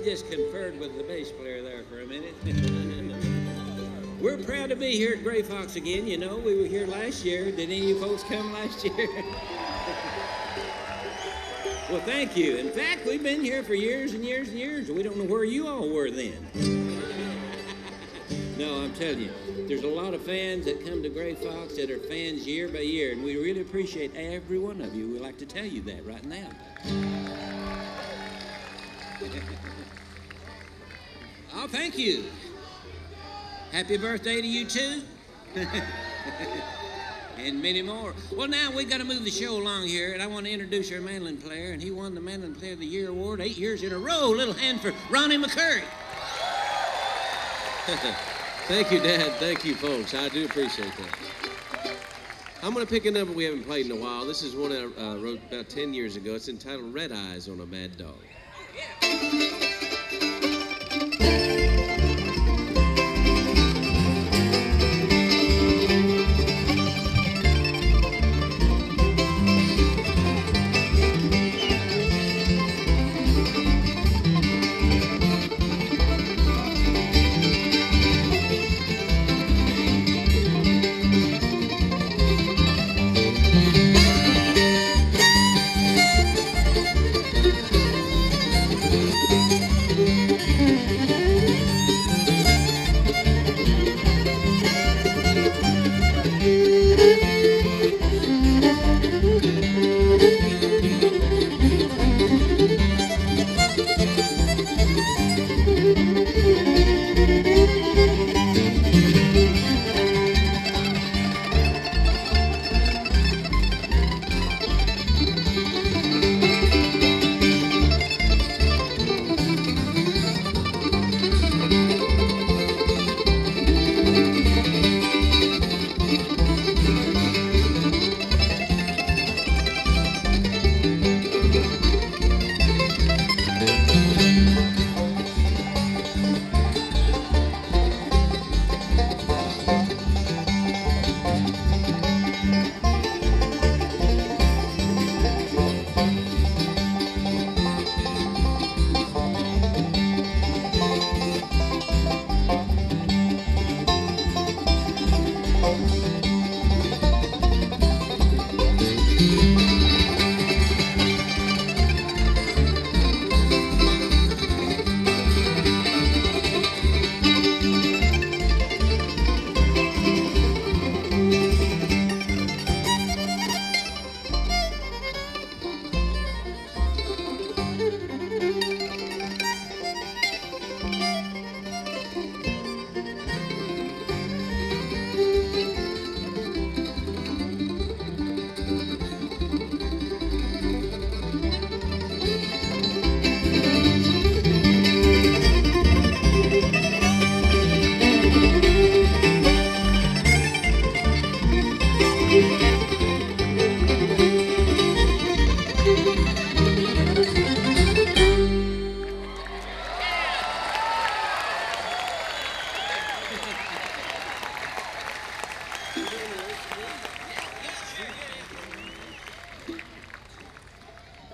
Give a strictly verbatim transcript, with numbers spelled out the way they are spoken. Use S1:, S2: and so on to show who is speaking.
S1: just conferred with the bass player there for a minute. We're proud to be here at Gray Fox again. You know, we were here last year. Did any of you folks come last year? Well, thank you. In fact, we've been here for years and years and years. We don't know where you all were then. No, I'm telling you, there's a lot of fans that come to Gray Fox that are fans year by year, and we really appreciate every one of you. We'd like to tell you that right now. Oh, thank you. Happy birthday to you, too. And many more. Well, now we got to move the show along here, and I want to introduce our mandolin player, and he won the Mandolin Player of the Year award eight years in a row. Little hand for Ronnie McCurry.
S2: Thank you, Dad. Thank you, folks. I do appreciate that. I'm going to pick a number we haven't played in a while. This is one I uh, wrote about ten years ago. It's entitled Red Eyes on a Mad Dog.
S1: Yeah.